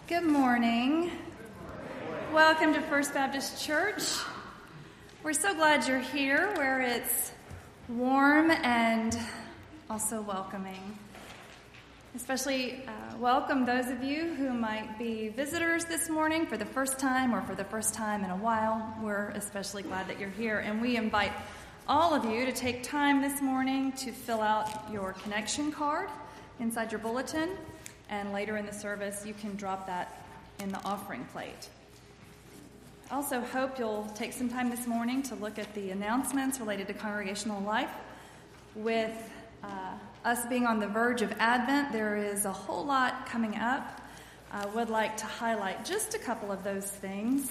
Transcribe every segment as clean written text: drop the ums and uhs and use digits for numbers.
Good morning. Welcome to First Baptist Church. We're so glad you're here where it's warm and also welcoming. Especially welcome those of you who might be visitors this morning for the first time or for the first time in a while. We're especially glad that you're here, and we invite all of you to take time this morning to fill out your connection card inside your bulletin. And later in the service, you can drop that in the offering plate. I also hope you'll take some time this morning to look at the announcements related to congregational life. With us being on the verge of Advent, there is a whole lot coming up. I would like to highlight just a couple of those things.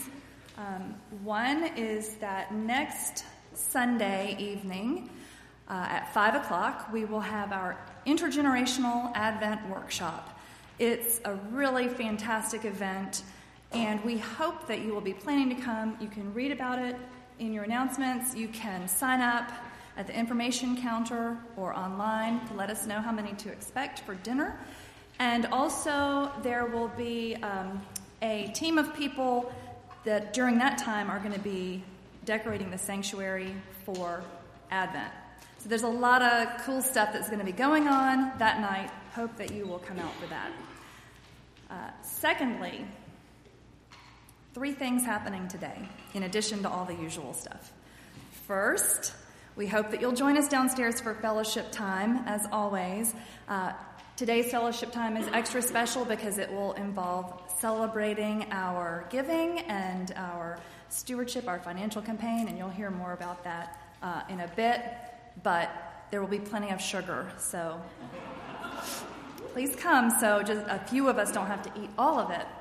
One is that next Sunday evening at 5 o'clock, we will have our Intergenerational Advent Workshop. It's a really fantastic event, and we hope that you will be planning to come. You can read about it in your announcements. You can sign up at the information counter or online to let us know how many to expect for dinner. And also, there will be a team of people that during that time are going to be decorating the sanctuary for Advent. So there's a lot of cool stuff that's going to be going on that night. Hope that you will come out for that. Secondly, 3 things happening today, in addition to all the usual stuff. First, we hope that you'll join us downstairs for fellowship time, as always. Today's fellowship time is extra special because it will involve celebrating our giving and our stewardship, our financial campaign, and you'll hear more about that in a bit. But there will be plenty of sugar, so please come so just a few of us don't have to eat all of it.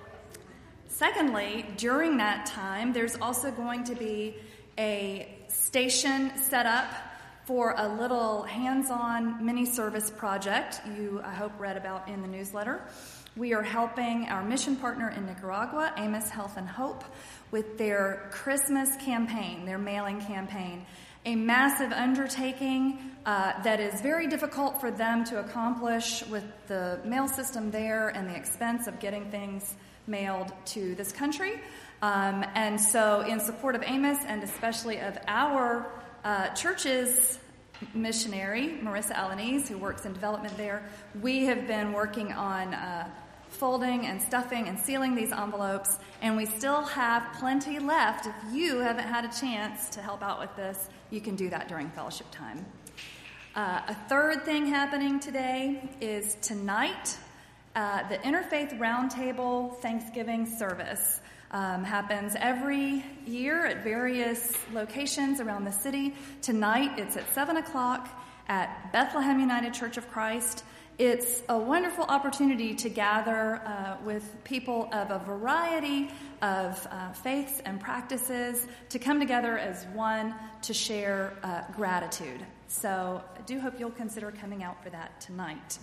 Secondly, during that time, there's also going to be a station set up for a little hands-on mini-service project you, I hope, read about in the newsletter. We are helping our mission partner in Nicaragua, Amos Health and Hope, with their Christmas campaign, their mailing campaign. A massive undertaking that is very difficult for them to accomplish with the mail system there and the expense of getting things mailed to this country. And so in support of Amos and especially of our church's missionary, Marissa Alanese, who works in development there, we have been working on folding and stuffing and sealing these envelopes, and we still have plenty left. If you haven't had a chance to help out with this, you can do that during fellowship time. A third thing happening today is tonight, the Interfaith Roundtable Thanksgiving service happens every year at various locations around the city. Tonight, it's at 7 o'clock at Bethlehem United Church of Christ. It's a wonderful opportunity to gather with people of a variety of faiths and practices to come together as one to share gratitude. So I do hope you'll consider coming out for that tonight.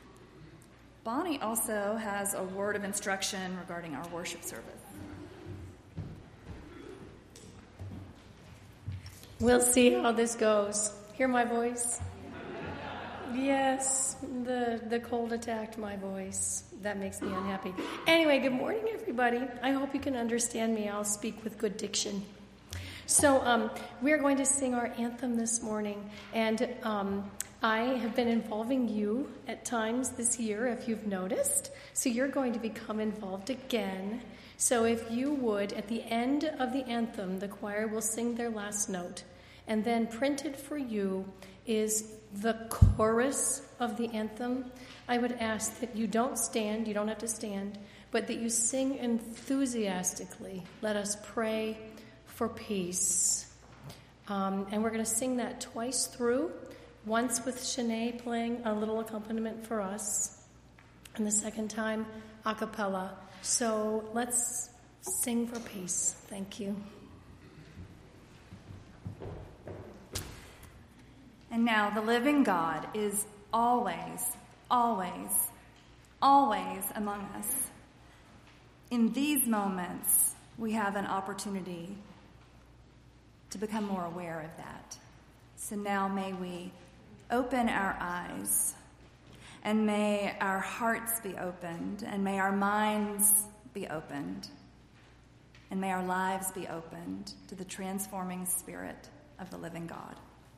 Bonnie also has a word of instruction regarding our worship service. We'll see how this goes. Hear my voice? Yes, the cold attacked my voice. That makes me unhappy. Anyway, good morning, everybody. I hope you can understand me. I'll speak with good diction. So we're going to sing our anthem this morning, and I have been involving you at times this year, if you've noticed. So you're going to become involved again. So if you would, at the end of the anthem, the choir will sing their last note, and then printed for you is the chorus of the anthem. I would ask that you don't stand, you don't have to stand, but that you sing enthusiastically. Let us pray for peace. And we're going to sing that twice through, once with Shanae playing a little accompaniment for us, and the second time a cappella. So let's sing for peace. Thank you. And now the living God is always, always, always among us. In these moments, we have an opportunity to become more aware of that. So now may we open our eyes And may our hearts be opened, and may our minds be opened, and may our lives be opened to the transforming Spirit of the living God.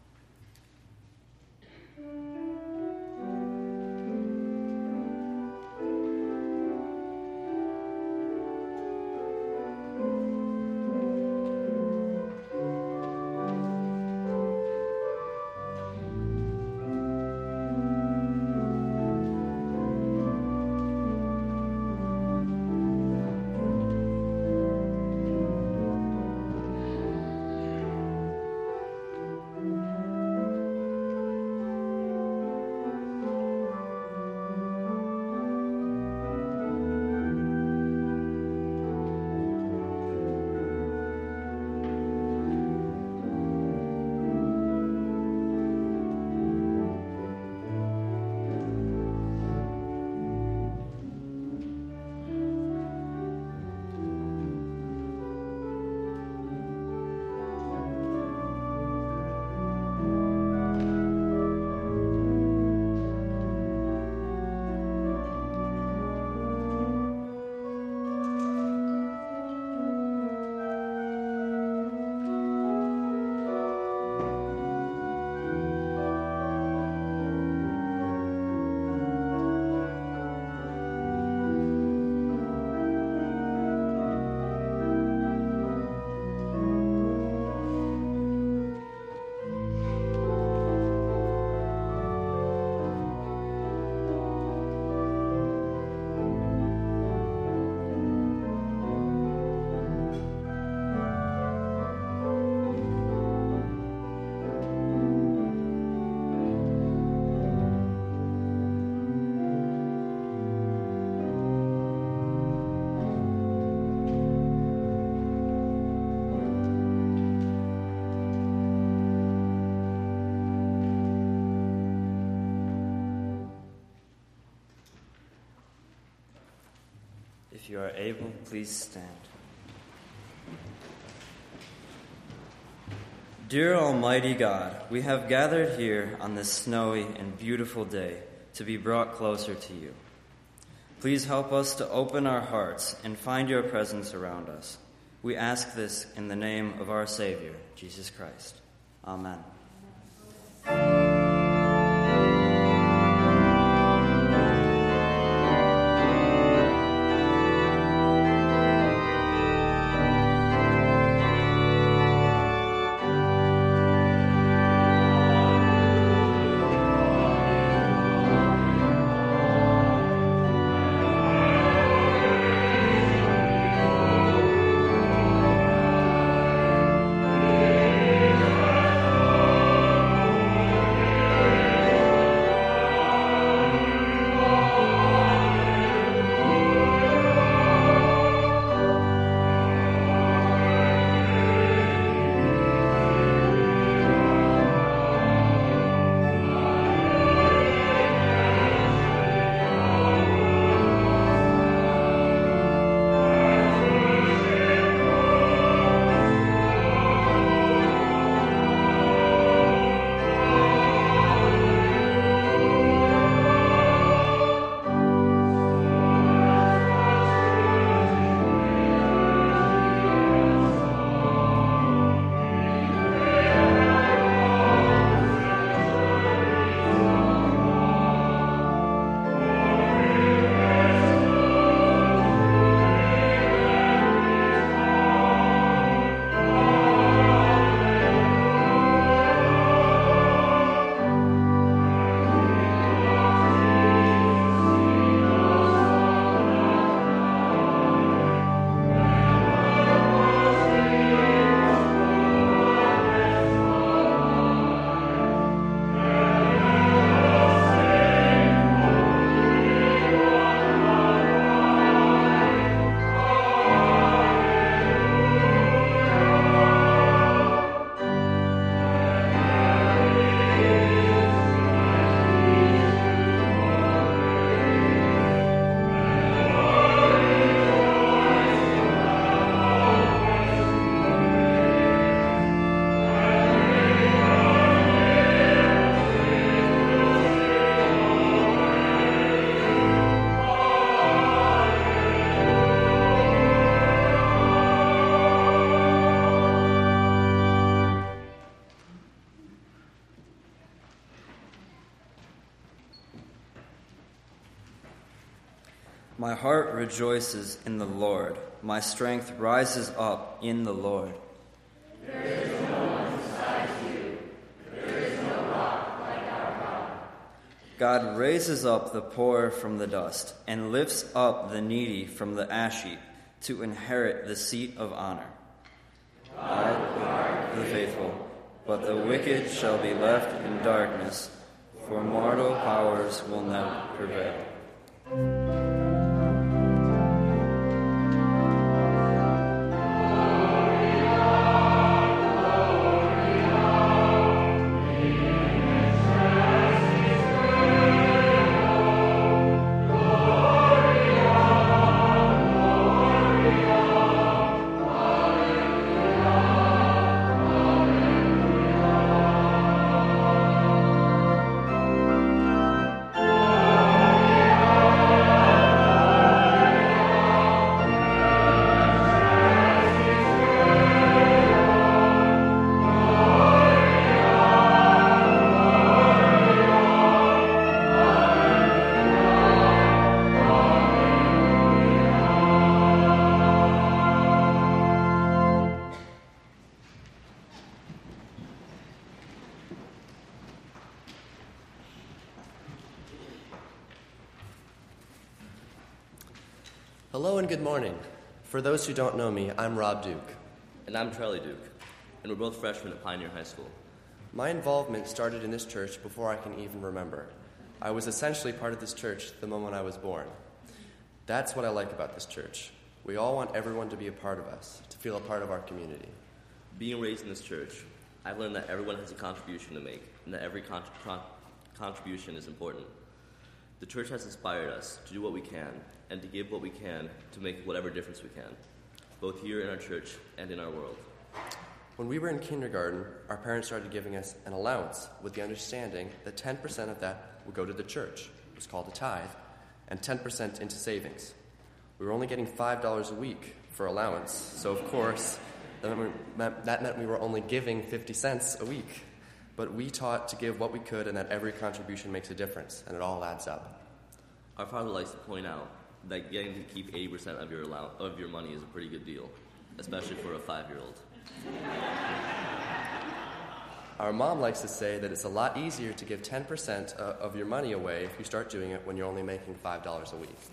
If you are able, please stand. Dear Almighty God, we have gathered here on this snowy and beautiful day to be brought closer to you. Please help us to open our hearts and find your presence around us. We ask this in the name of our Savior, Jesus Christ. Amen. My heart rejoices in the Lord. My strength rises up in the Lord. There is no one besides you. There is no rock like our God. God raises up the poor from the dust and lifts up the needy from the ash heap to inherit the seat of honor. God will guard the faithful, but the wicked shall be left in darkness, for mortal powers will not prevail. Hello and good morning. For those who don't know me, I'm Rob Duke. And I'm Charlie Duke, and we're both freshmen at Pioneer High School. My involvement started in this church before I can even remember. I was essentially part of this church the moment I was born. That's what I like about this church. We all want everyone to be a part of us, to feel a part of our community. Being raised in this church, I've learned that everyone has a contribution to make, and that every contribution is important. The church has inspired us to do what we can, and to give what we can to make whatever difference we can, both here in our church and in our world. When we were in kindergarten, our parents started giving us an allowance with the understanding that 10% of that would go to the church. It was called a tithe, and 10% into savings. We were only getting $5 a week for allowance, so of course, that meant we were only giving 50 cents a week. But we taught to give what we could and that every contribution makes a difference, and it all adds up. Our father likes to point out that getting to keep 80% of your money is a pretty good deal, especially for a 5-year-old. Our mom likes to say that it's a lot easier to give 10% of your money away if you start doing it when you're only making $5 a week.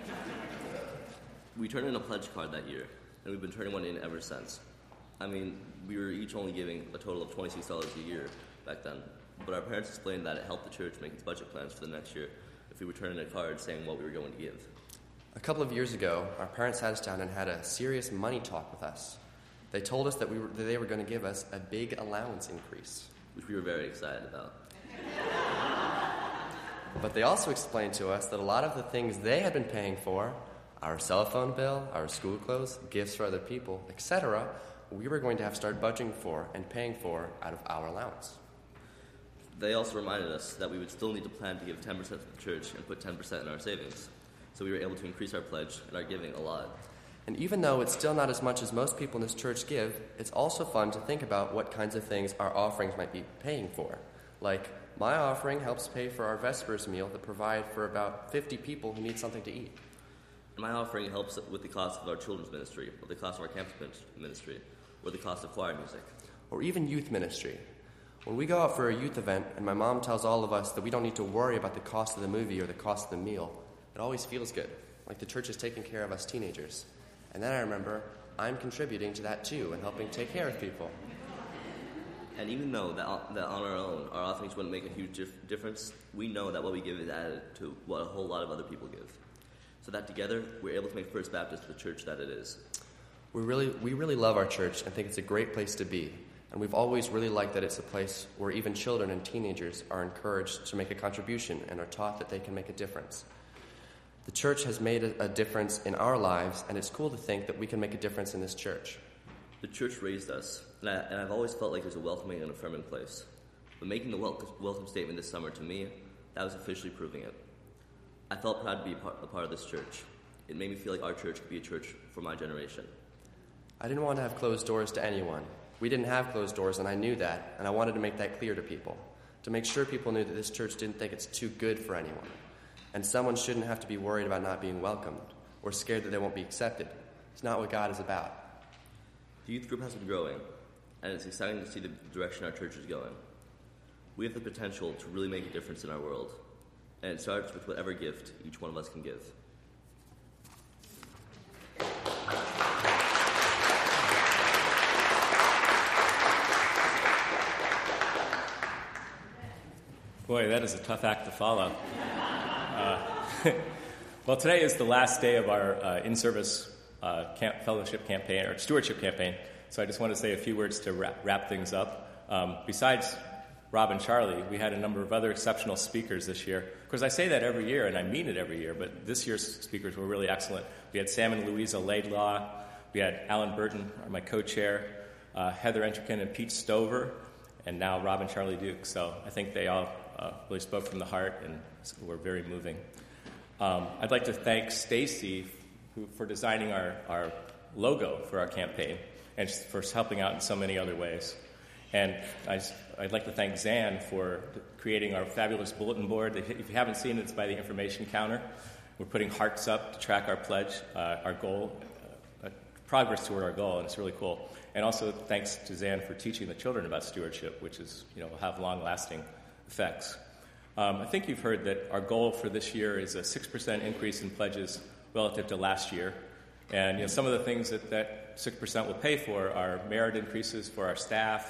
We turned in a pledge card that year, and we've been turning one in ever since. I mean, we were each only giving a total of $26 a year back then, but our parents explained that it helped the church make its budget plans for the next year if we would turn in a card saying what we were going to give. A couple of years ago, our parents sat us down and had a serious money talk with us. They told us that they were going to give us a big allowance increase, which we were very excited about. But they also explained to us that a lot of the things they had been paying for, our cell phone bill, our school clothes, gifts for other people, etc., we were going to have to start budgeting for and paying for out of our allowance. They also reminded us that we would still need to plan to give 10% to the church and put 10% in our savings. So we were able to increase our pledge and our giving a lot. And even though it's still not as much as most people in this church give, it's also fun to think about what kinds of things our offerings might be paying for. Like, my offering helps pay for our Vespers meal that provide for about 50 people who need something to eat. My offering helps with the cost of our children's ministry, or the cost of our campus ministry, or the cost of choir music. Or even youth ministry. When we go out for a youth event and my mom tells all of us that we don't need to worry about the cost of the movie or the cost of the meal, it always feels good, like the church is taking care of us teenagers. And then I remember I'm contributing to that too and helping take care of people. And even though that on our own, our offerings wouldn't make a huge difference, we know that what we give is added to what a whole lot of other people give. So that together, we're able to make First Baptist the church that it is. We really love our church and think it's a great place to be. And we've always really liked that it's a place where even children and teenagers are encouraged to make a contribution and are taught that they can make a difference. The church has made a difference in our lives, and it's cool to think that we can make a difference in this church. The church raised us, and I've always felt like there's a welcoming and affirming place. But making the welcome statement this summer to me, that was officially proving it. I felt proud to be a part of this church. It made me feel like our church could be a church for my generation. I didn't want to have closed doors to anyone. We didn't have closed doors, and I knew that, and I wanted to make that clear to people, to make sure people knew that this church didn't think it's too good for anyone. And someone shouldn't have to be worried about not being welcomed or scared that they won't be accepted. It's not what God is about. The youth group has been growing, and it's exciting to see the direction our church is going. We have the potential to really make a difference in our world, and it starts with whatever gift each one of us can give. Boy, that is a tough act to follow. Well, today is the last day of our in-service fellowship campaign, or stewardship campaign, so I just want to say a few words to wrap things up. Besides Rob and Charlie, we had a number of other exceptional speakers this year. Of course, I say that every year, and I mean it every year, but this year's speakers were really excellent. We had Sam and Louisa Laidlaw, we had Alan Burton, my co-chair, Heather Entrican and Pete Stover, and now Rob and Charlie Duke. So I think they all really spoke from the heart and were very moving. I'd like to thank Stacy for designing our logo for our campaign and for helping out in so many other ways. And I'd like to thank Zan for creating our fabulous bulletin board. If you haven't seen it, it's by the information counter. We're putting hearts up to track our pledge, our goal, progress toward our goal, and it's really cool. And also thanks to Zan for teaching the children about stewardship, which is, will have long-lasting effects. I think you've heard that our goal for this year is a 6% increase in pledges relative to last year. And some of the things that 6% will pay for are merit increases for our staff.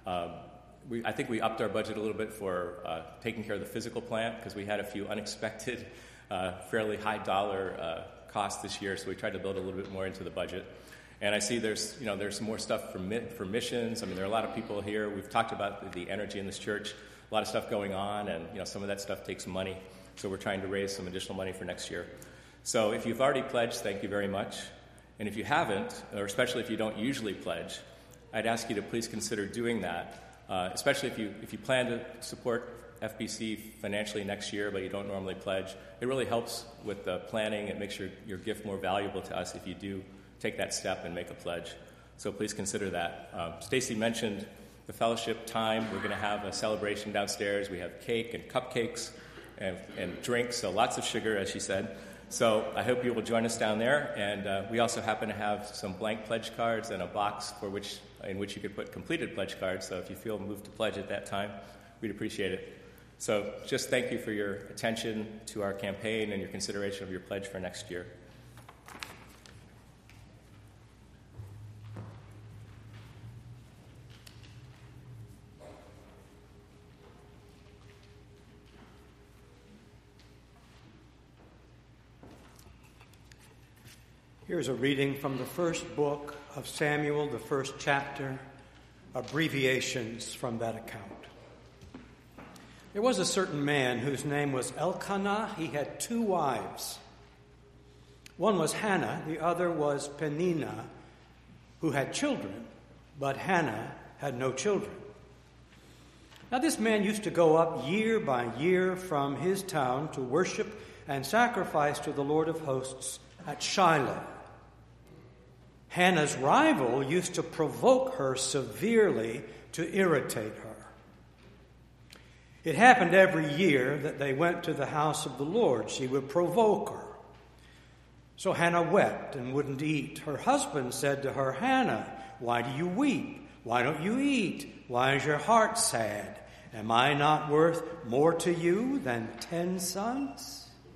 I think we upped our budget a little bit for taking care of the physical plant because we had a few unexpected, fairly high dollar costs this year, so we tried to build a little bit more into the budget. And I see there's more stuff for missions. I mean, there are a lot of people here. We've talked about the energy in this church, a lot of stuff going on, and some of that stuff takes money. So we're trying to raise some additional money for next year. So if you've already pledged, thank you very much. And if you haven't, or especially if you don't usually pledge, I'd ask you to please consider doing that, especially if you plan to support FBC financially next year, but you don't normally pledge. It really helps with the planning and makes your gift more valuable to us if you do take that step and make a pledge. So please consider that. Stacy mentioned the fellowship time. We're going to have a celebration downstairs. We have cake and cupcakes and drinks, so lots of sugar, as she said. So I hope you will join us down there. And we also happen to have some blank pledge cards and a box in which you could put completed pledge cards. So if you feel moved to pledge at that time, we'd appreciate it. So just thank you for your attention to our campaign and your consideration of your pledge for next year. Here's a reading from the first book of Samuel, the first chapter, abbreviations from that account. There was a certain man whose name was Elkanah. He had 2 wives. One was Hannah, the other was Peninnah, who had children, but Hannah had no children. Now this man used to go up year by year from his town to worship and sacrifice to the Lord of hosts at Shiloh. Hannah's rival used to provoke her severely to irritate her. It happened every year that they went to the house of the Lord. She would provoke her. So Hannah wept and wouldn't eat. Her husband said to her, "Hannah, why do you weep? Why don't you eat? Why is your heart sad? Am I not worth more to you than 10 sons?"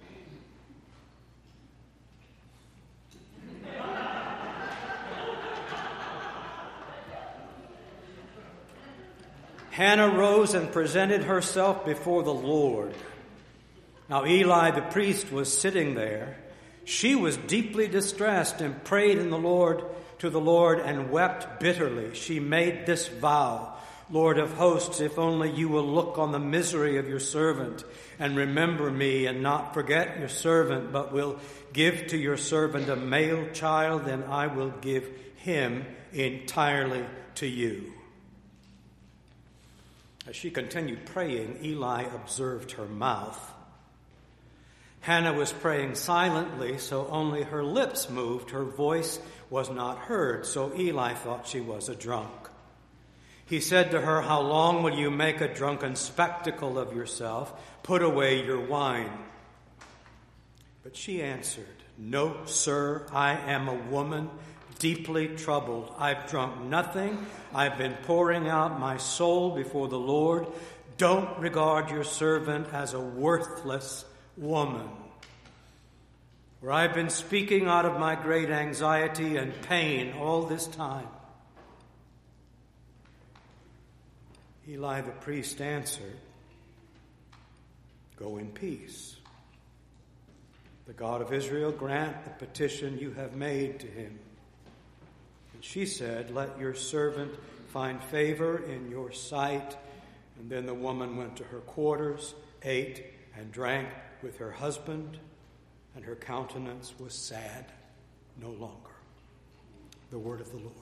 Hannah rose and presented herself before the Lord. Now Eli the priest was sitting there. She was deeply distressed and prayed to the Lord and wept bitterly. She made this vow, "Lord of hosts, if only you will look on the misery of your servant and remember me and not forget your servant, but will give to your servant a male child, then I will give him entirely to you." As she continued praying, Eli observed her mouth. Hannah was praying silently, so only her lips moved. Her voice was not heard, so Eli thought she was a drunk. He said to her, "How long will you make a drunken spectacle of yourself? Put away your wine." But she answered, "No, sir, I am a woman deeply troubled. I've drunk nothing. I've been pouring out my soul before the Lord. Don't regard your servant as a worthless woman. For I've been speaking out of my great anxiety and pain all this time." Eli the priest answered, "Go in peace. The God of Israel grant the petition you have made to him." And she said, "Let your servant find favor in your sight." And then the woman went to her quarters, ate and drank with her husband, and her countenance was sad no longer. The word of the Lord.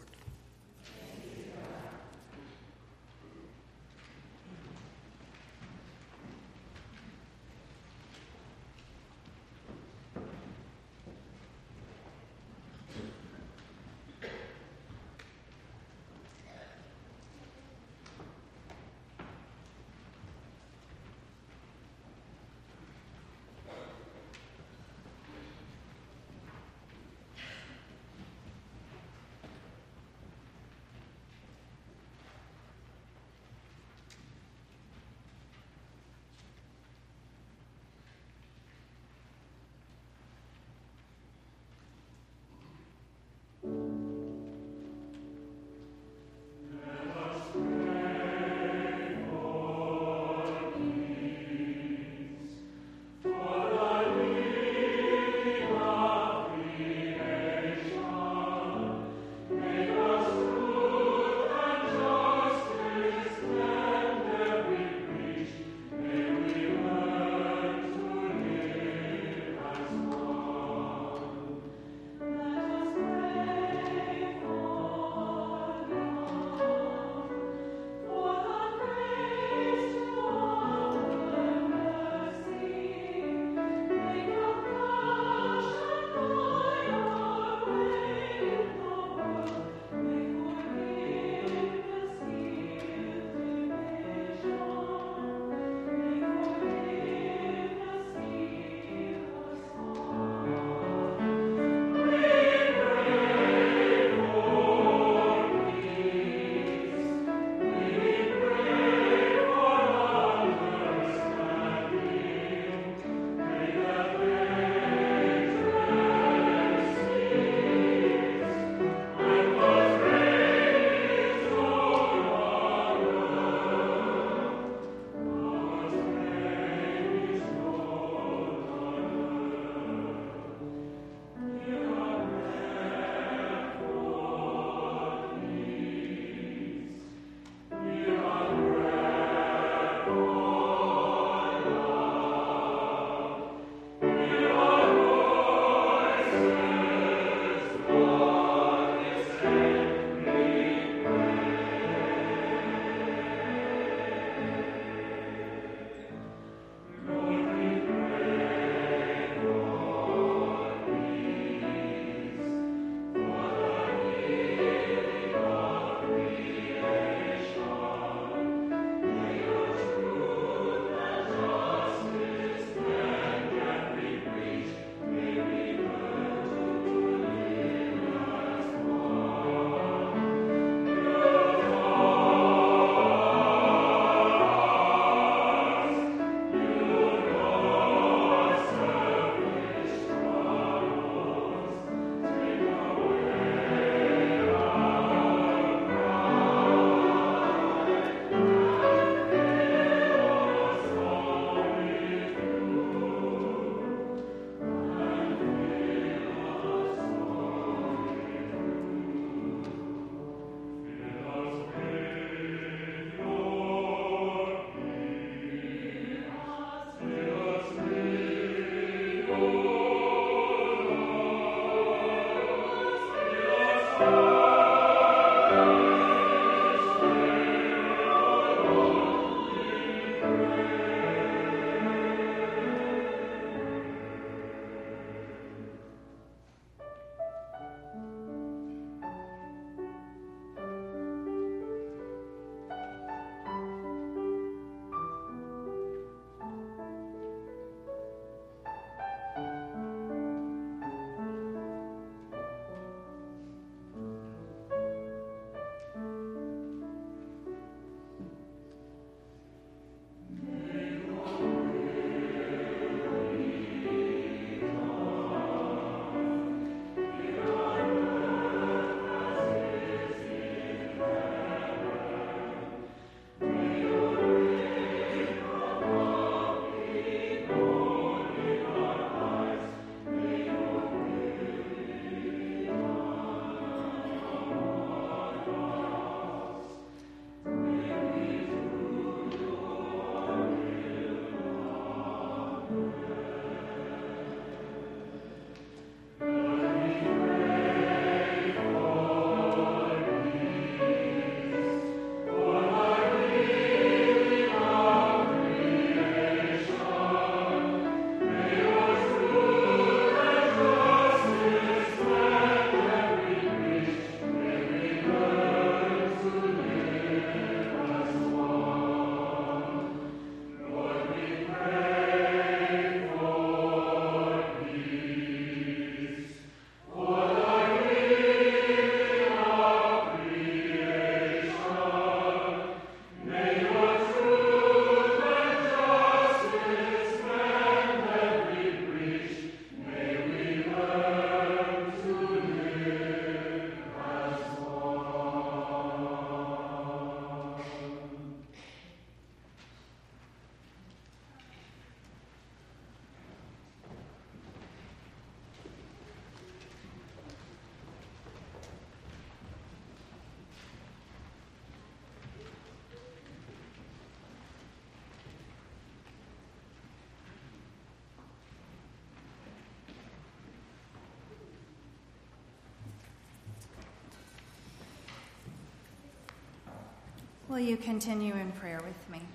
Will you continue in prayer with me?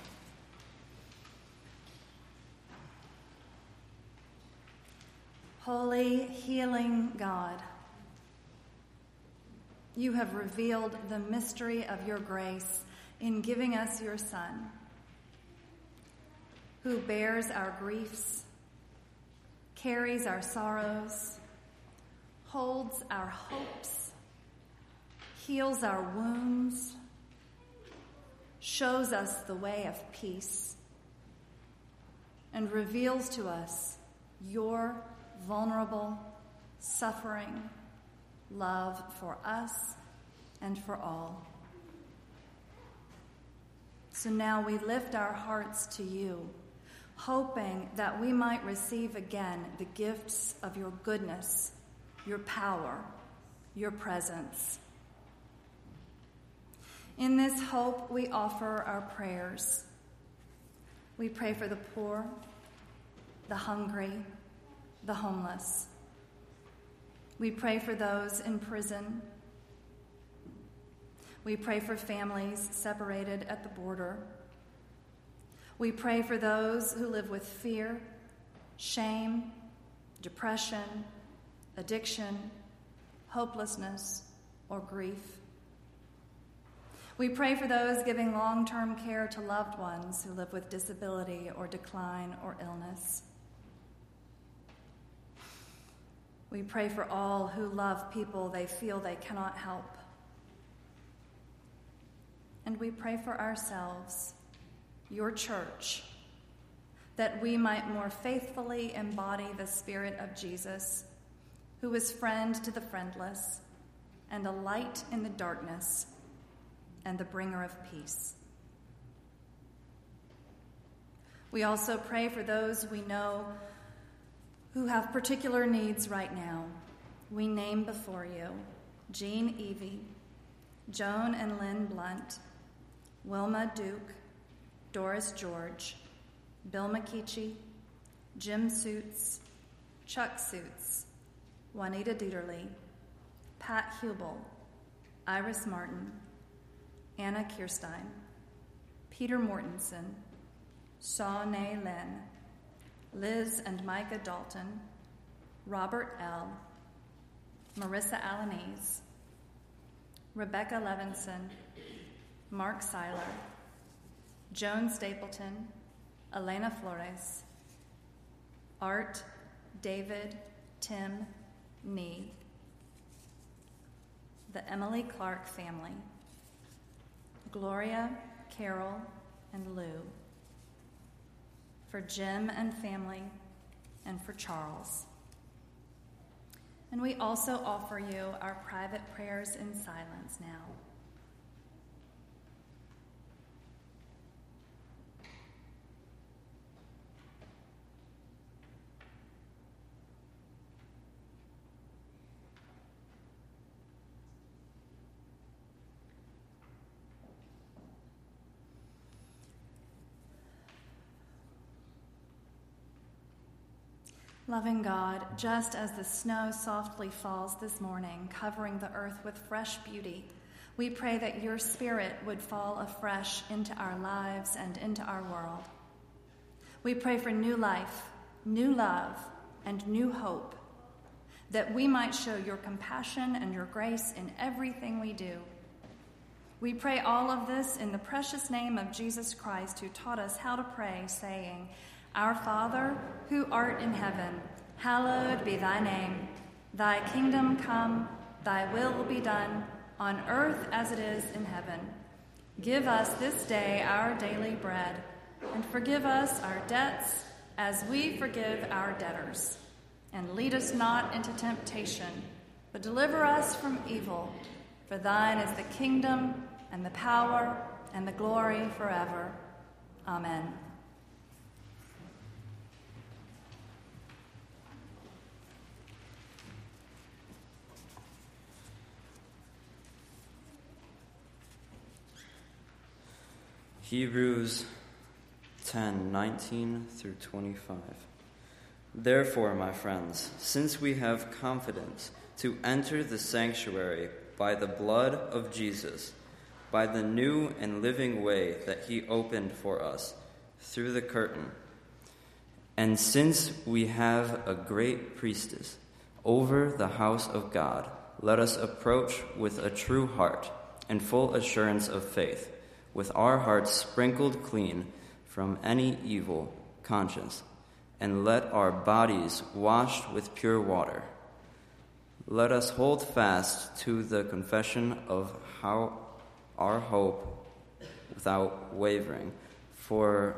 Holy, healing God, you have revealed the mystery of your grace in giving us your Son, who bears our griefs, carries our sorrows, holds our hopes, heals our wounds, shows us the way of peace, and reveals to us your vulnerable, suffering love for us and for all. So now we lift our hearts to you, hoping that we might receive again the gifts of your goodness, your power, your presence. In this hope, we offer our prayers. We pray for the poor, the hungry, the homeless. We pray for those in prison. We pray for families separated at the border. We pray for those who live with fear, shame, depression, addiction, hopelessness, or grief. We pray for those giving long-term care to loved ones who live with disability or decline or illness. We pray for all who love people they feel they cannot help. And we pray for ourselves, your church, that we might more faithfully embody the Spirit of Jesus, who is friend to the friendless and a light in the darkness and the bringer of peace. We also pray for those we know who have particular needs right now. We name before you Jean Evie, Joan and Lynn Blunt, Wilma Duke, Doris George, Bill McKeechie, Jim Suits, Chuck Suits, Juanita Dieterle, Pat Hubel, Iris Martin, Anna Kirstein, Peter Mortensen, Shawnee Lynn, Liz and Micah Dalton, Robert L., Marissa Alanese, Rebecca Levinson, Mark Seiler, Joan Stapleton, Elena Flores, Art, David, Tim, Nee, the Emily Clark family, Gloria, Carol, and Lou, for Jim and family, and for Charles. And we also offer you our private prayers in silence now. Loving God, just as the snow softly falls this morning, covering the earth with fresh beauty, we pray that your Spirit would fall afresh into our lives and into our world. We pray for new life, new love, and new hope, that we might show your compassion and your grace in everything we do. We pray all of this in the precious name of Jesus Christ, who taught us how to pray, saying, Our Father, who art in heaven, hallowed be thy name. Thy kingdom come, thy will be done, on earth as it is in heaven. Give us this day our daily bread, and forgive us our debts as we forgive our debtors. And lead us not into temptation, but deliver us from evil. For thine is the kingdom, and the power, and the glory forever. Amen. Hebrews 10:19 through 25. Therefore, my friends, since we have confidence to enter the sanctuary by the blood of Jesus, by the new and living way that he opened for us through the curtain. And since we have a great priestess over the house of God, let us approach with a true heart and full assurance of faith, with our hearts sprinkled clean from any evil conscience, and let our bodies washed with pure water. Let us hold fast to the confession of our hope without wavering, for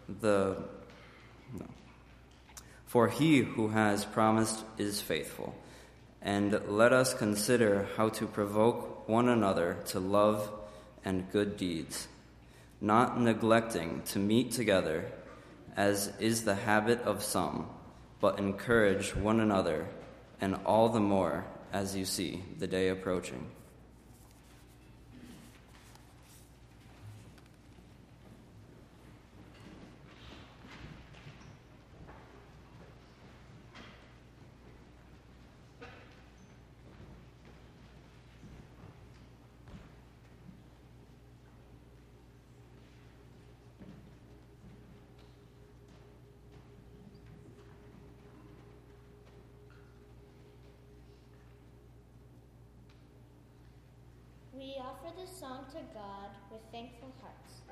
he who has promised is faithful. And let us consider how to provoke one another to love and good deeds, not neglecting to meet together, as is the habit of some, but encourage one another, and all the more as you see the day approaching. We offer this song to God with thankful hearts.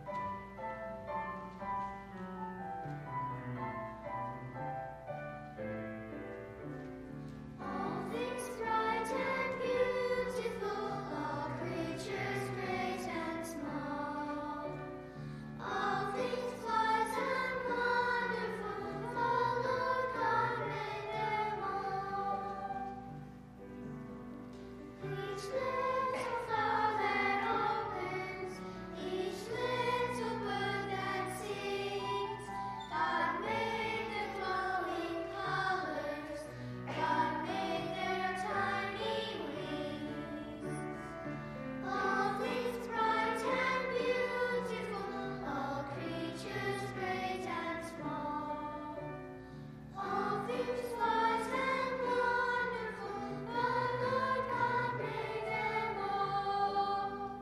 All things bright and beautiful, all creatures great and small, all things light and wonderful, the Lord God made them all. Each little flower that opens, each little bird that sings, God made the glowing colors, God made their tiny wings. All things bright and beautiful, all creatures great and small, all things light and wonderful, the Lord God made them all.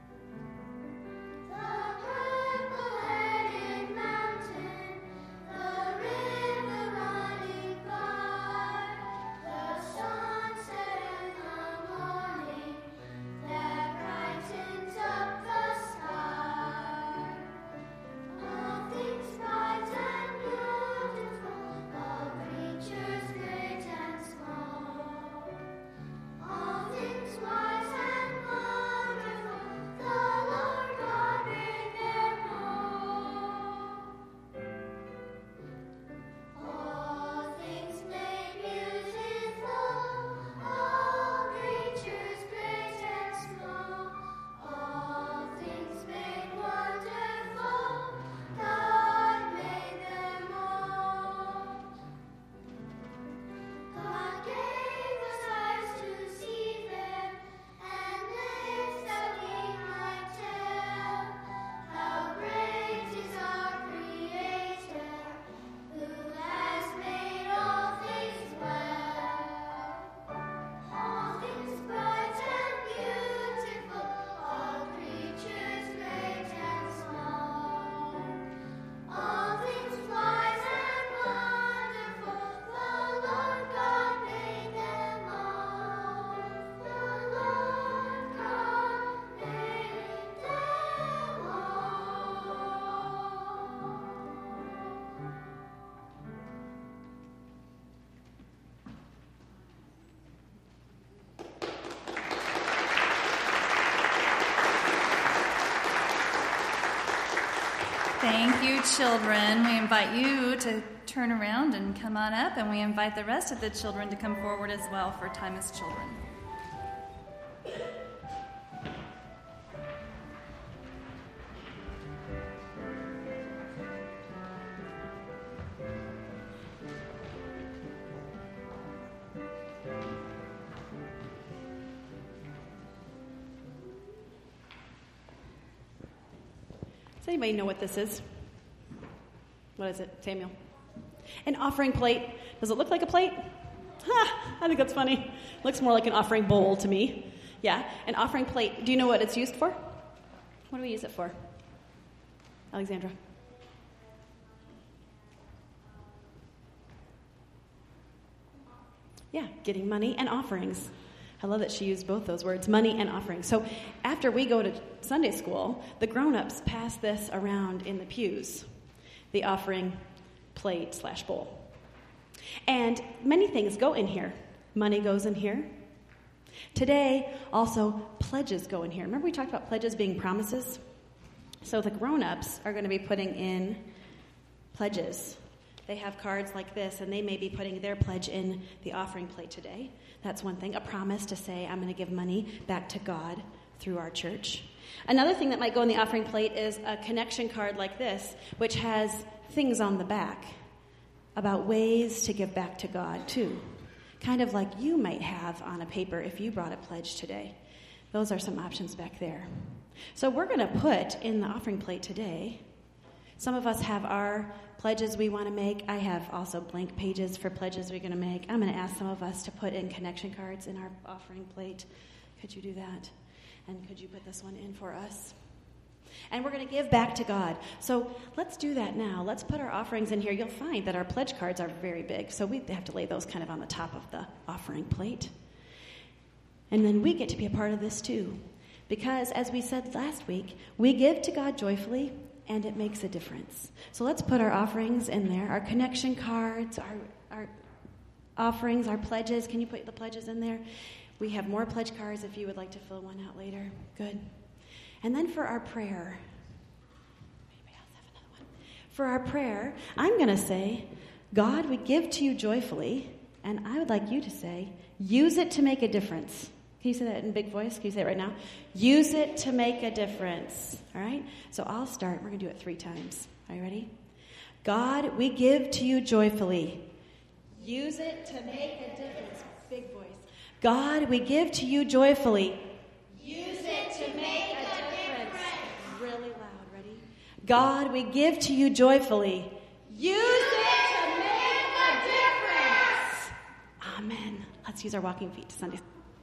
The purple-headed mountain, the river running by, the sunset and the morning that brightens up the sky. All things bright and beautiful, all creatures great and small, all things wise and wonderful, the Lord God made them all. All things made beautiful, all creatures great and small, all things made wonderful, God made them all. God gave us eyes to see them, and lips that we might tell how great is our Creator, who has made all things well. All things bright and beautiful, all creatures great and small, all things wise and wonderful, the Lord God made them all. The Lord God made them all. Thank you, children. We invite you to turn around and come on up, and we invite the rest of the children to come forward as well for Time as Children. Does anybody know what this is? What is it, Samuel? An offering plate. Does it look like a plate? Ha! I think that's funny. Looks more like an offering bowl to me. Yeah, an offering plate. Do you know what it's used for? What do we use it for? Alexandra? Yeah, getting money and offerings. I love that she used both those words, money and offerings. So after we go to Sunday school, the grown-ups pass this around in the pews, the offering plate/bowl. And many things go in here. Money goes in here. Today, also, pledges go in here. Remember we talked about pledges being promises? So the grown-ups are going to be putting in pledges. They have cards like this, and they may be putting their pledge in the offering plate today. That's one thing, a promise to say, I'm going to give money back to God through our church. Another thing that might go in the offering plate is a connection card like this, which has things on the back about ways to give back to God, too. Kind of like you might have on a paper if you brought a pledge today. Those are some options back there. So we're going to put in the offering plate today, some of us have our pledges we want to make. I have also blank pages for pledges we're going to make. I'm going to ask some of us to put in connection cards in our offering plate. Could you do that? And could you put this one in for us? And we're going to give back to God. So let's do that now. Let's put our offerings in here. You'll find that our pledge cards are very big, so we have to lay those kind of on the top of the offering plate. And then we get to be a part of this too. Because, as we said last week, we give to God joyfully, and it makes a difference. So let's put our offerings in there, our connection cards, our offerings, our pledges. Can you put the pledges in there? We have more pledge cards if you would like to fill one out later. Good. And then for our prayer, anybody else have another one? For our prayer, I'm going to say, God, we give to you joyfully, and I would like you to say, use it to make a difference. Can you say that in big voice? Can you say it right now? Use it to make a difference. All right? So I'll start. We're going to do it 3 times. Are you ready? God, we give to you joyfully. Use it to make a difference. Big voice. God, we give to you joyfully. Use it to make a difference. Really loud. Ready? God, we give to you joyfully. Use it to make a difference. Amen. Let's use our walking feet to Sunday.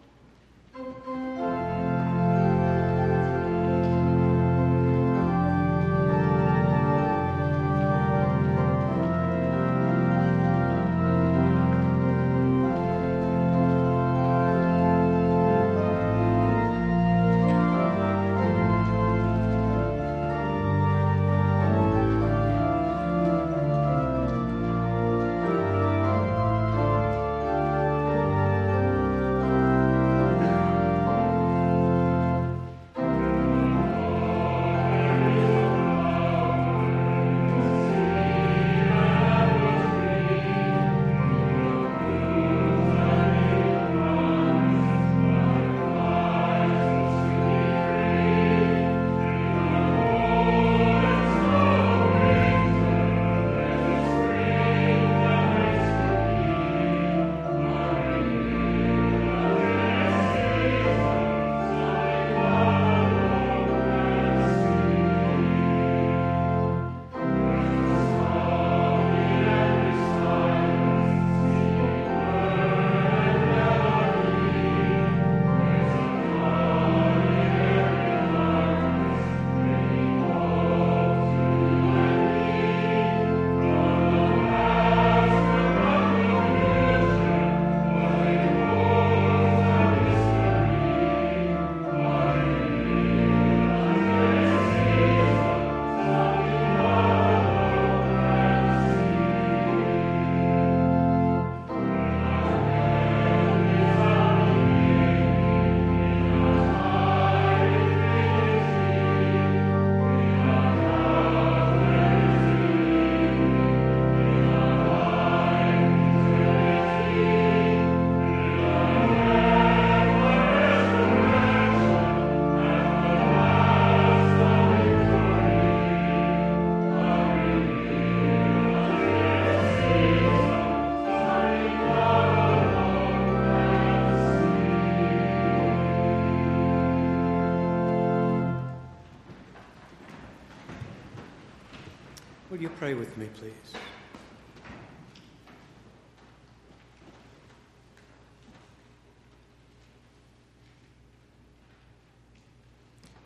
Would you pray with me, please?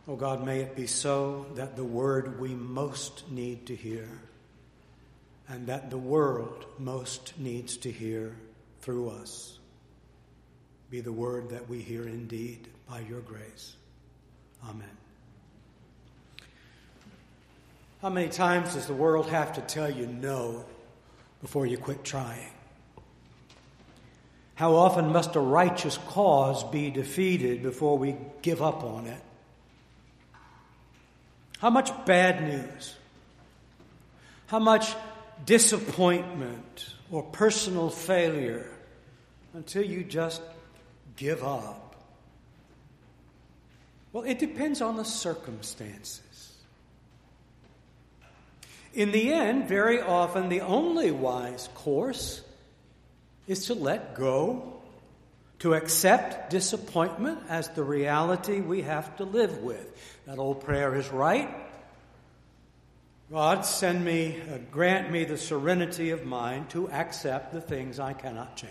Oh God, may it be so that the word we most need to hear and that the world most needs to hear through us be the word that we hear indeed by your grace. Amen. How many times does the world have to tell you no before you quit trying? How often must a righteous cause be defeated before we give up on it? How much bad news, how much disappointment or personal failure until you just give up? Well, it depends on the circumstances. In the end, very often, the only wise course is to let go, to accept disappointment as the reality we have to live with. That old prayer is right. God, grant me the serenity of mind to accept the things I cannot change.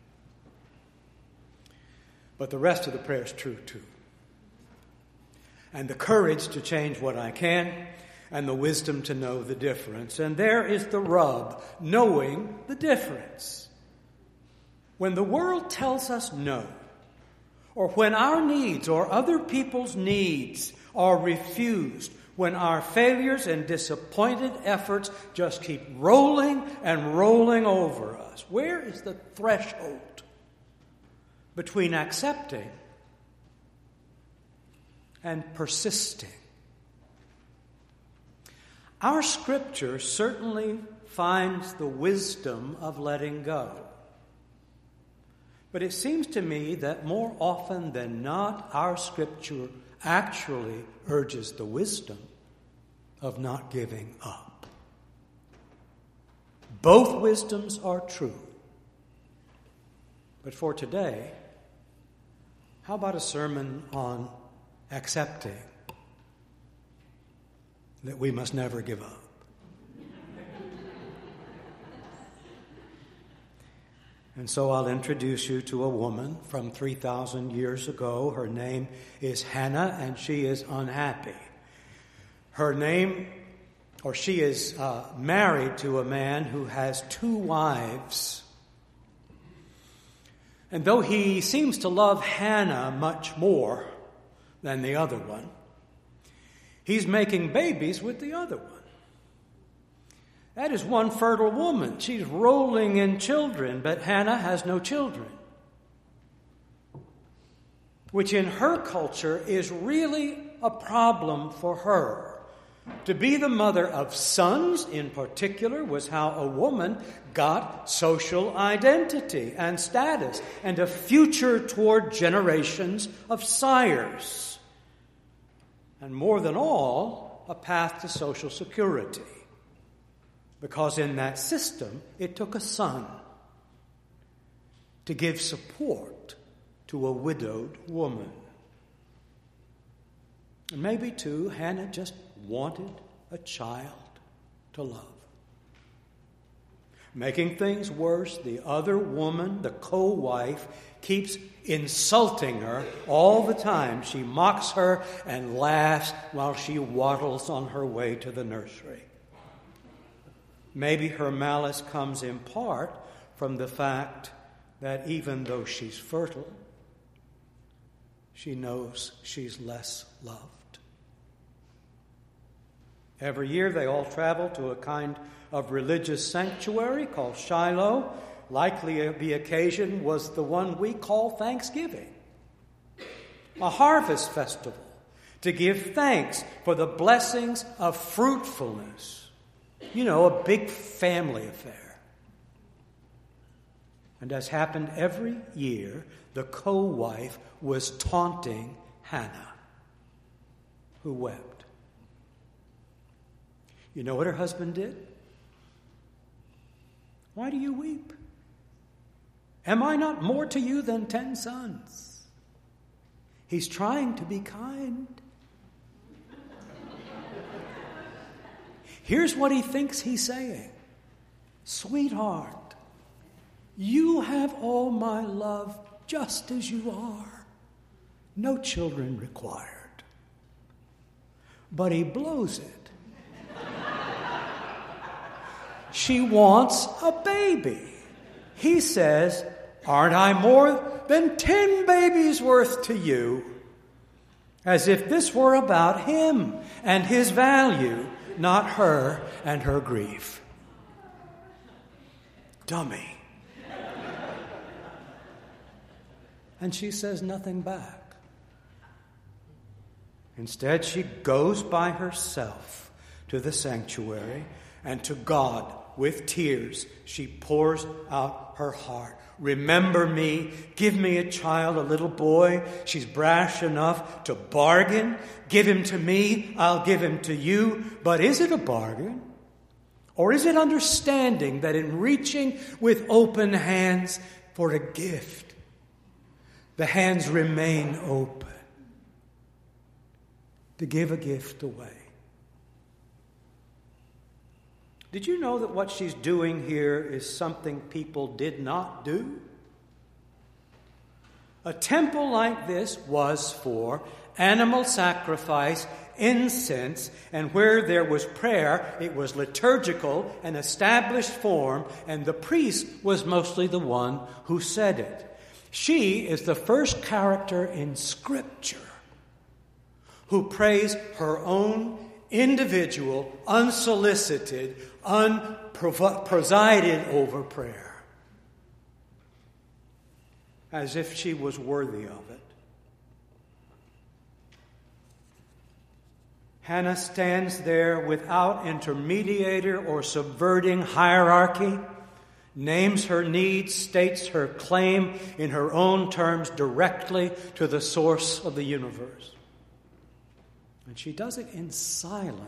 But the rest of the prayer is true too. And the courage to change what I can, and the wisdom to know the difference. And there is the rub, knowing the difference. When the world tells us no, or when our needs or other people's needs are refused, when our failures and disappointed efforts just keep rolling and rolling over us, where is the threshold between accepting and persisting? Our scripture certainly finds the wisdom of letting go. But it seems to me that more often than not, our scripture actually urges the wisdom of not giving up. Both wisdoms are true. But for today, how about a sermon on accepting that we must never give up? And so I'll introduce you to a woman from 3,000 years ago. Her name is Hannah, and she is unhappy. She is married to a man who has 2 wives. And though he seems to love Hannah much more than the other one, he's making babies with the other one. That is one fertile woman. She's rolling in children, but Hannah has no children. Which in her culture is really a problem for her. To be the mother of sons, in particular, was how a woman got social identity and status and a future toward generations of sires. And more than all, a path to social security. Because in that system, it took a son to give support to a widowed woman. And maybe, too, Hannah just wanted a child to love. Making things worse, the other woman, the co-wife, keeps insulting her all the time. She mocks her and laughs while she waddles on her way to the nursery. Maybe her malice comes in part from the fact that even though she's fertile, she knows she's less loved. Every year they all travel to a kind of religious sanctuary called Shiloh. Likely the occasion was the one we call Thanksgiving, a harvest festival to give thanks for the blessings of fruitfulness. You know, a big family affair. And as happened every year, the co-wife was taunting Hannah, who wept. You know what her husband did? Why do you weep? Am I not more to you than 10 sons? He's trying to be kind. Here's what he thinks he's saying. Sweetheart, you have all my love just as you are. No children required. but he blows it. She wants a baby. He says, aren't I more than 10 babies worth to you? As if this were about him and his value, not her and her grief. Dummy. And she says nothing back. Instead, she goes by herself to the sanctuary, and to God, with tears, she pours out her heart. Remember me, give me a child, a little boy. She's brash enough to bargain. Give him to me, I'll give him to you. But is it a bargain? Or is it understanding that in reaching with open hands for a gift, the hands remain open to give a gift away? Did you know that what she's doing here is something people did not do? A temple like this was for animal sacrifice, incense, and where there was prayer, it was liturgical and established form, and the priest was mostly the one who said it. She is the first character in Scripture who prays her own individual, unsolicited, presided over prayer, as if she was worthy of it. Hannah stands there without intermediator or subverting hierarchy, names her needs, states her claim in her own terms directly to the source of the universe. And she does it in silence.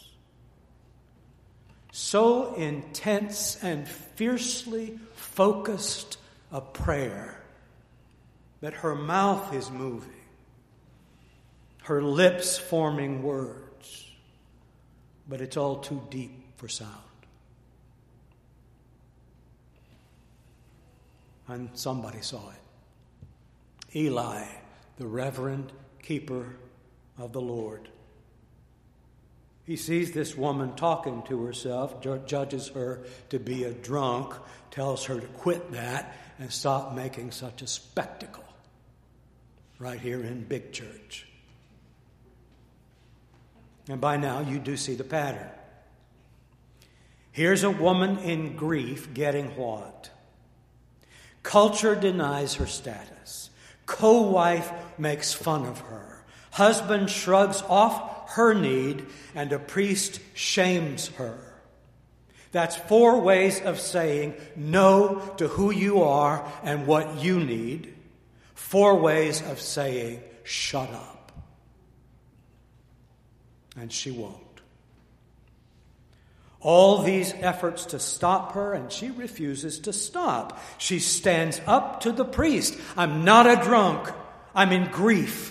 So intense and fiercely focused a prayer that her mouth is moving, her lips forming words, but it's all too deep for sound. And somebody saw it. Eli, the reverend keeper of the Lord. He sees this woman talking to herself, judges her to be a drunk, tells her to quit that and stop making such a spectacle right here in Big Church. And by now you do see the pattern. Here's a woman in grief getting what? Culture denies her status. Co-wife makes fun of her. Husband shrugs off her need, and a priest shames her. That's 4 ways of saying no to who you are and what you need. 4 ways of saying shut up. And she won't. All these efforts to stop her, and she refuses to stop. She stands up to the priest. I'm not a drunk. I'm in grief.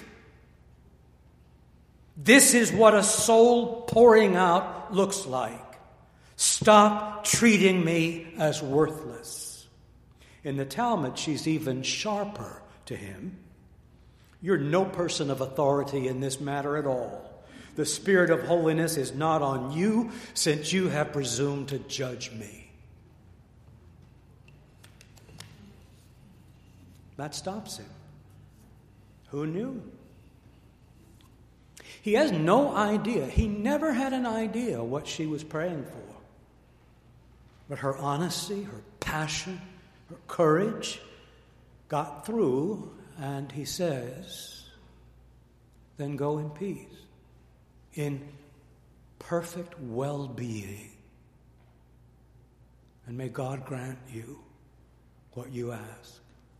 This is what a soul pouring out looks like. Stop treating me as worthless. In the Talmud, she's even sharper to him. You're no person of authority in this matter at all. The Spirit of holiness is not on you, since you have presumed to judge me. That stops him. Who knew? He has no idea. He never had an idea what she was praying for. But her honesty, her passion, her courage got through, and he says, then go in peace, in perfect well-being. And may God grant you what you ask.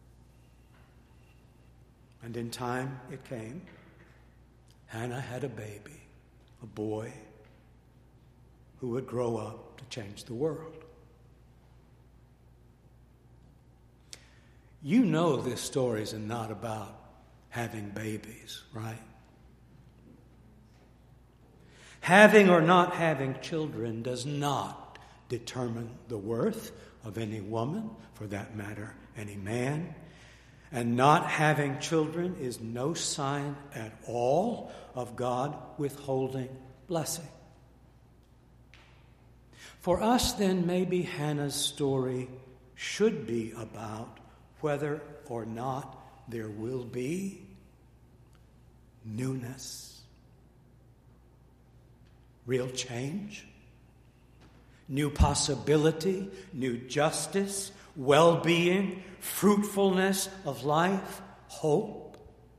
And in time it came. Hannah had a baby, a boy, who would grow up to change the world. You know this story is not about having babies, right? Having or not having children does not determine the worth of any woman, for that matter, any man. And not having children is no sign at all of God withholding blessing. For us, then, maybe Hannah's story should be about whether or not there will be newness, real change, new possibility, new justice, well-being, fruitfulness of life, hope.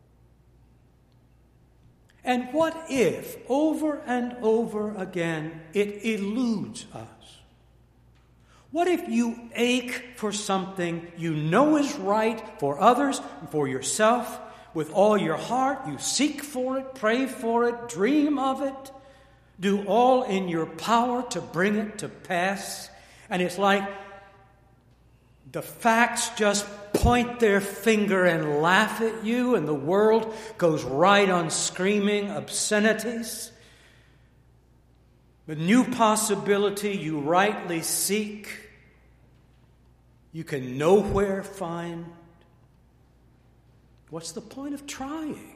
And what if, over and over again, it eludes us? What if you ache for something you know is right for others and for yourself with all your heart? You seek for it, pray for it, dream of it, do all in your power to bring it to pass. And it's like the facts just point their finger and laugh at you, and the world goes right on screaming obscenities. The new possibility you rightly seek, you can nowhere find. What's the point of trying?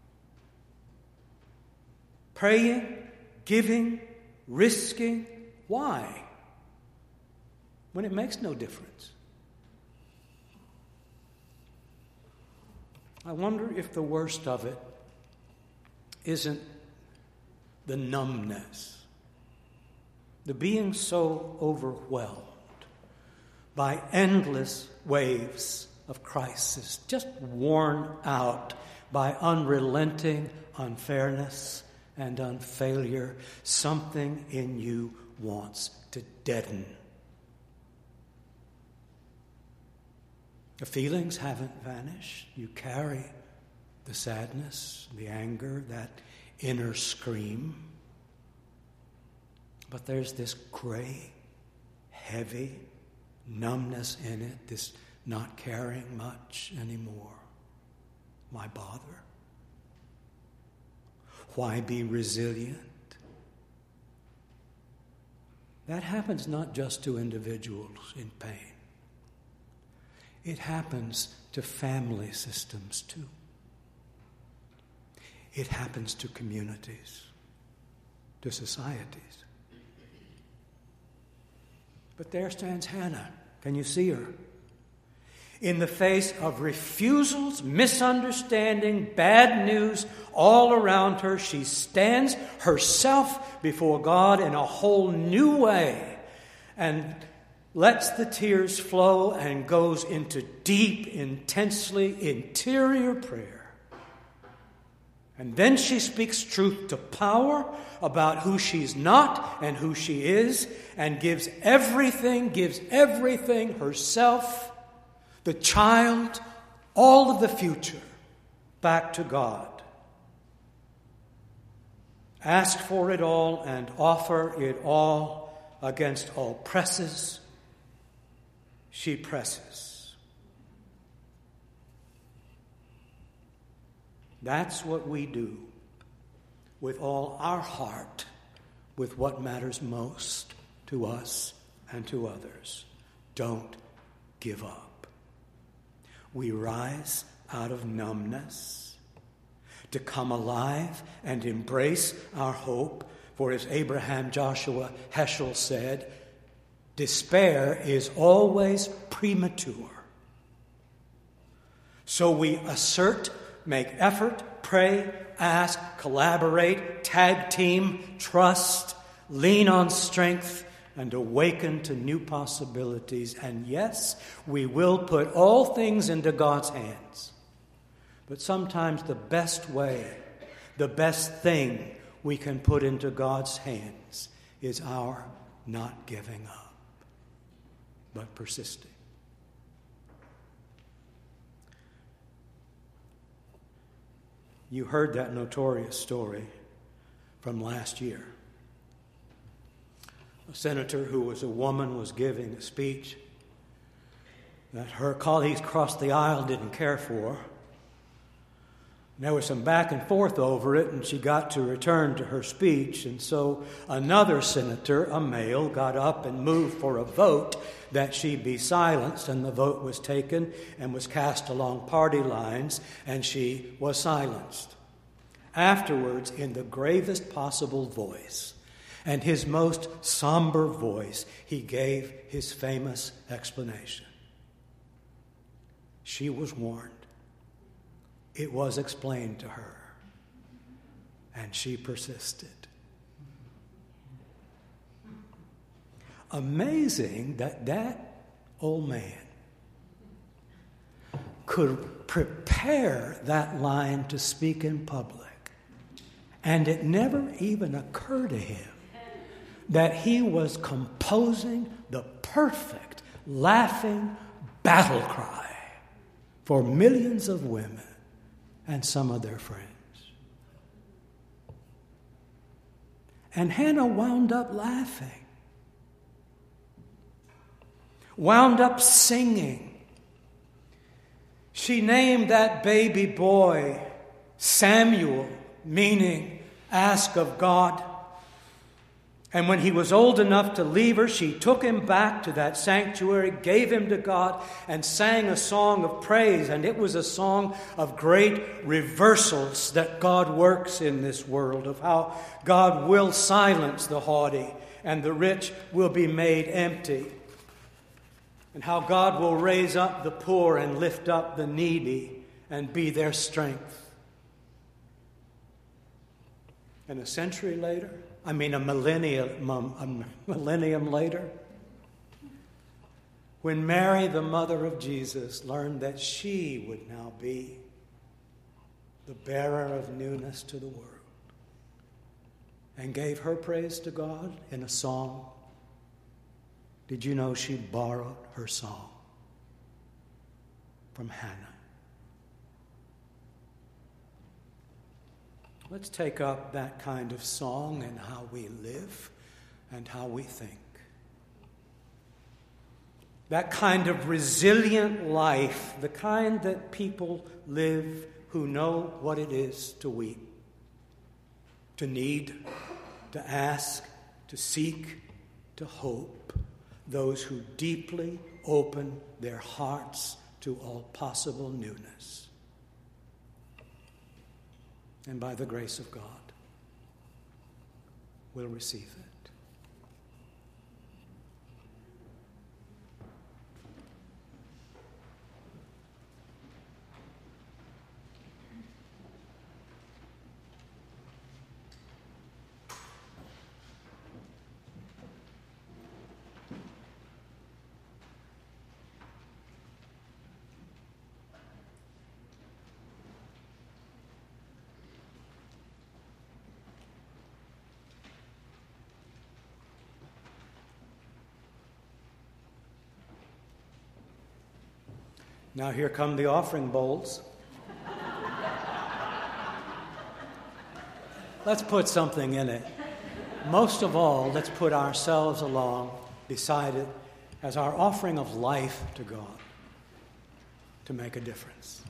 Praying, giving, risking. Why? When it makes no difference. I wonder if the worst of it isn't the numbness, the being so overwhelmed by endless waves of crisis, just worn out by unrelenting unfairness and unfailure. Something in you wants to deaden. The feelings haven't vanished. You carry the sadness, the anger, that inner scream. But there's this gray, heavy numbness in it, this not caring much anymore. Why bother? Why be resilient? That happens not just to individuals in pain. It happens to family systems too. It happens to communities, to societies. But there stands Hannah. Can you see her? In the face of refusals, misunderstanding, bad news all around her, she stands herself before God in a whole new way and lets the tears flow and goes into deep, intensely interior prayer. And then she speaks truth to power about who she's not and who she is, and gives everything herself, the child, all of the future, back to God. Ask for it all and offer it all against all presses. She presses. That's what we do with all our heart, with what matters most to us and to others. Don't give up. We rise out of numbness to come alive and embrace our hope. For as Abraham Joshua Heschel said, despair is always premature. So we assert, make effort, pray, ask, collaborate, tag team, trust, lean on strength, and awaken to new possibilities. And yes, we will put all things into God's hands. But sometimes the best way, the best thing we can put into God's hands is our not giving up, but persisting. You heard that notorious story from last year. A senator who was a woman was giving a speech that her colleagues across the aisle didn't care for. There was some back and forth over it, and she got to return to her speech. And so another senator, a male, got up and moved for a vote that she be silenced. And the vote was taken and was cast along party lines, and she was silenced. Afterwards, in the gravest possible voice and his most somber voice, he gave his famous explanation. She was warned. It was explained to her, and she persisted. Amazing that old man could prepare that line to speak in public, and it never even occurred to him that he was composing the perfect, laughing battle cry for millions of women and some of their friends. And Hannah wound up laughing, wound up singing. She named that baby boy Samuel, meaning ask of God. And when he was old enough to leave her, she took him back to that sanctuary, gave him to God, and sang a song of praise. And it was a song of great reversals that God works in this world, of how God will silence the haughty and the rich will be made empty, and how God will raise up the poor and lift up the needy and be their strength. And a century later, a millennium later, when Mary, the mother of Jesus, learned that she would now be the bearer of newness to the world, and gave her praise to God in a song, did you know she borrowed her song from Hannah? Let's take up that kind of song in how we live and how we think. That kind of resilient life, the kind that people live who know what it is to weep, to need, to ask, to seek, to hope. Those who deeply open their hearts to all possible newness. And by the grace of God, will receive it. Now here come the offering bowls. Let's put something in it. Most of all, let's put ourselves along beside it as our offering of life to God to make a difference.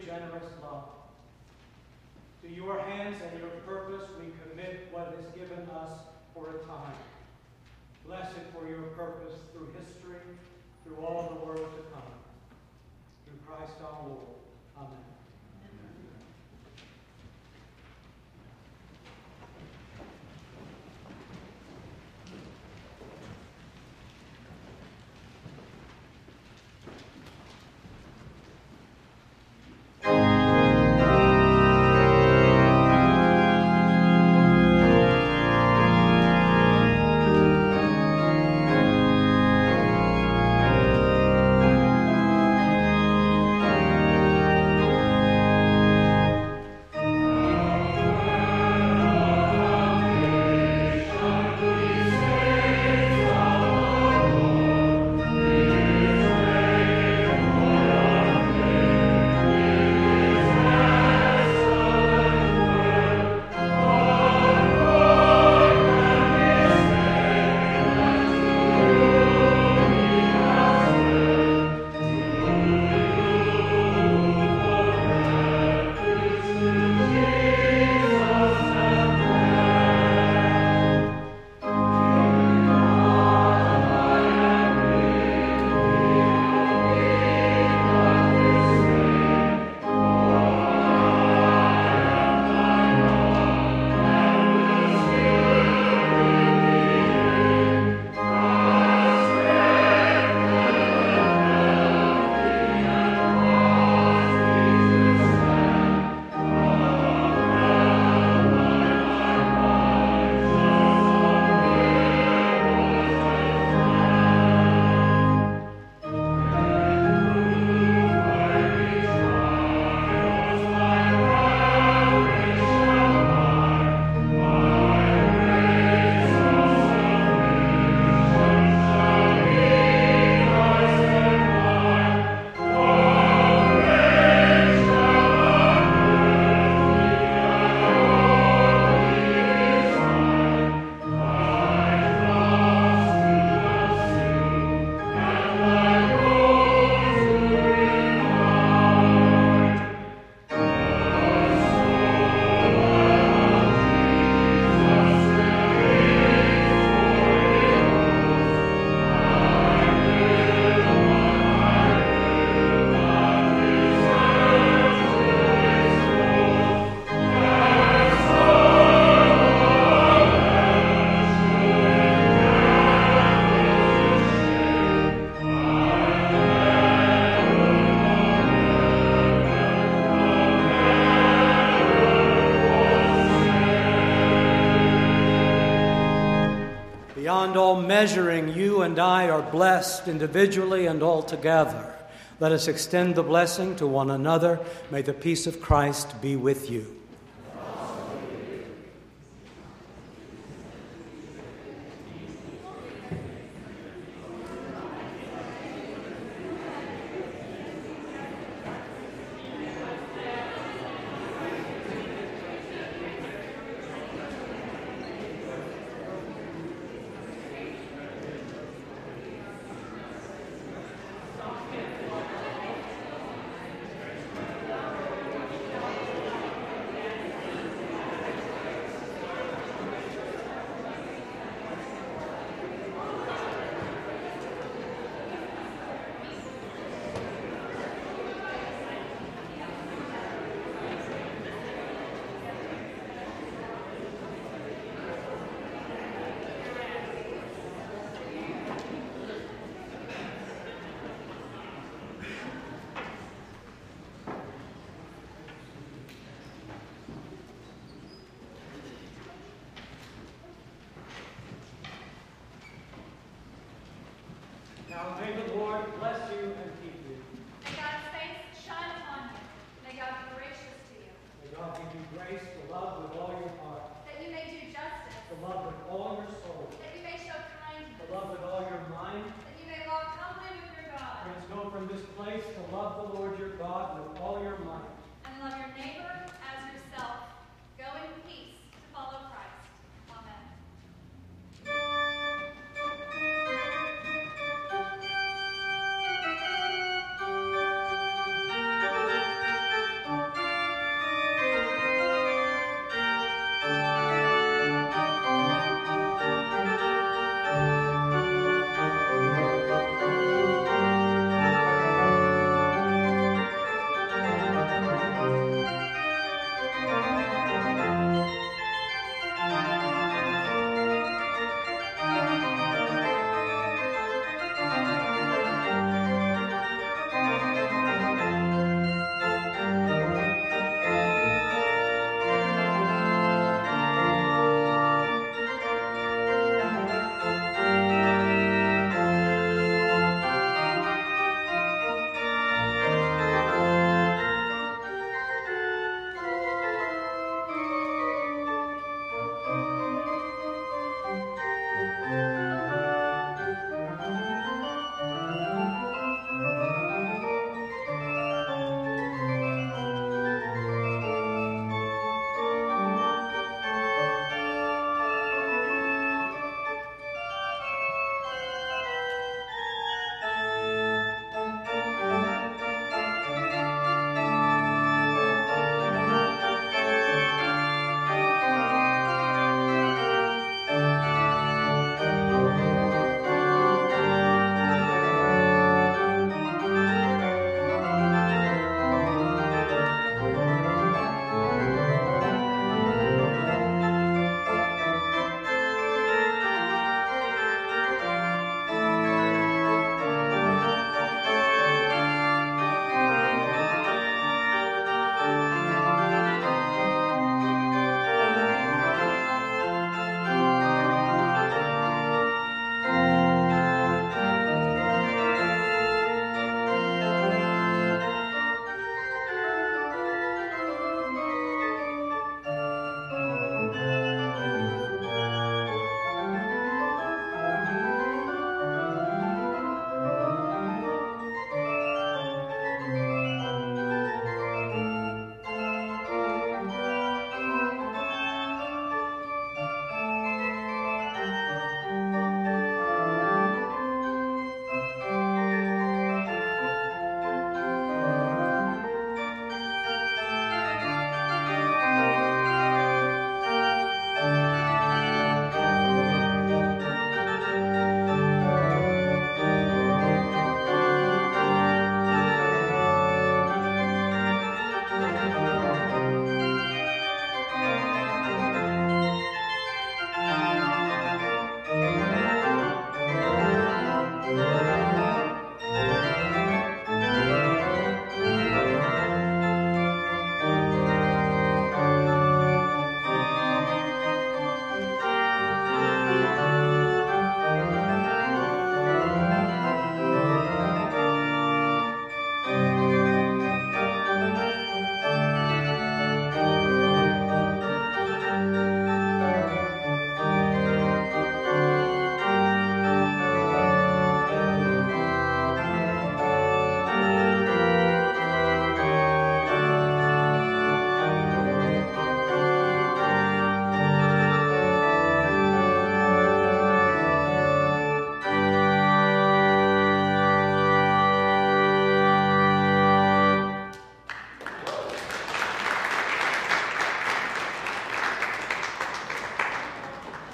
generous love. To your hands and your purpose we commit what is given us for a time. Bless it for your purpose through history, through all the world to come. Through Christ our Lord. Amen. Beyond all measuring, you and I are blessed individually and all together. Let us extend the blessing to one another. May the peace of Christ be with you. Now may the Lord bless you and keep you. May God's face shine upon you. May God be gracious to you. May God give you grace to love with all your heart, That you may do justice. to love with all your soul, That you may show kindness. to love with all your mind. That you may walk humbly with your God. Friends, go from this place to love the Lord your God with